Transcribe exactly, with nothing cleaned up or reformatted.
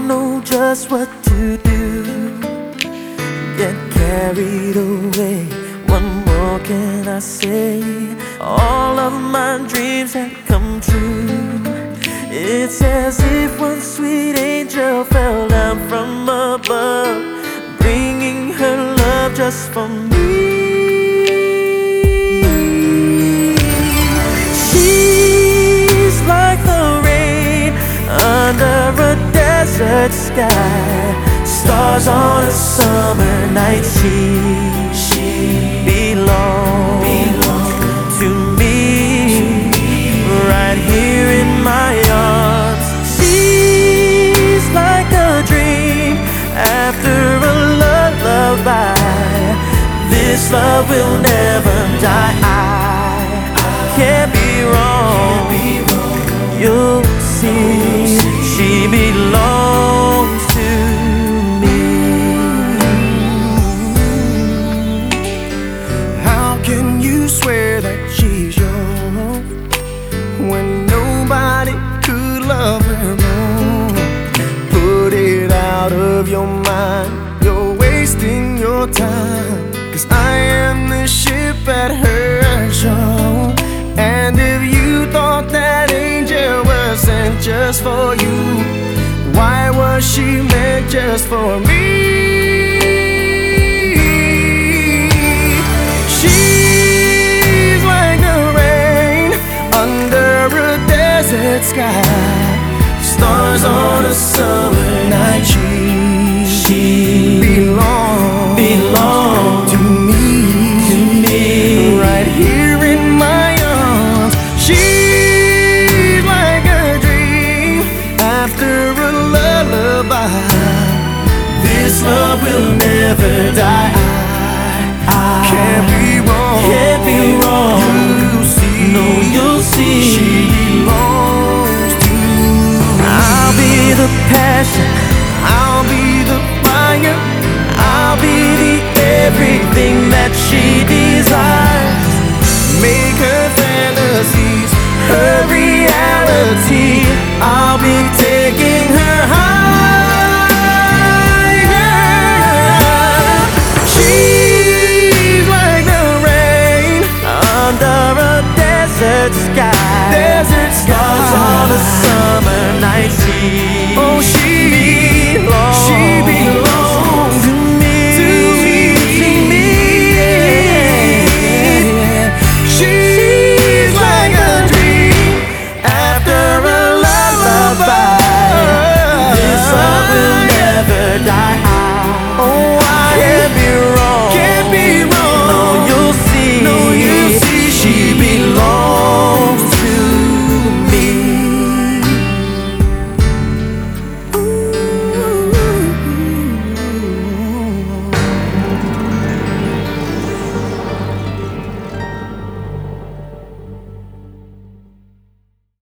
know just what to do. Get carried away, what more can I say? All of my dreams have come true. It's as if one sweet angel fell down from above, bringing her love just for me. She's like the rain under a desert sky, stars on a summer night. She, she belongs, belongs to me, right here in my arms. She's like a dream after a lullaby. This love will never die. I can't be wrong. You'll see, she belongs to me. How can you swear that she's yours when nobody could love her more? Put it out of your mind, you're wasting your time. 'Cause I am the ship at her shore, and if you thought that angel was sent just for you, why was she meant just for me? She's like the rain under a desert sky, stars on a summer night. She, she belongs, belongs to me, to me, right here in my arms. She's like a dream after a lullaby. This love will never die. I, I can't be wrong, can't be wrong. You'll see, no, you'll see. She belongs to me. I'll be the passion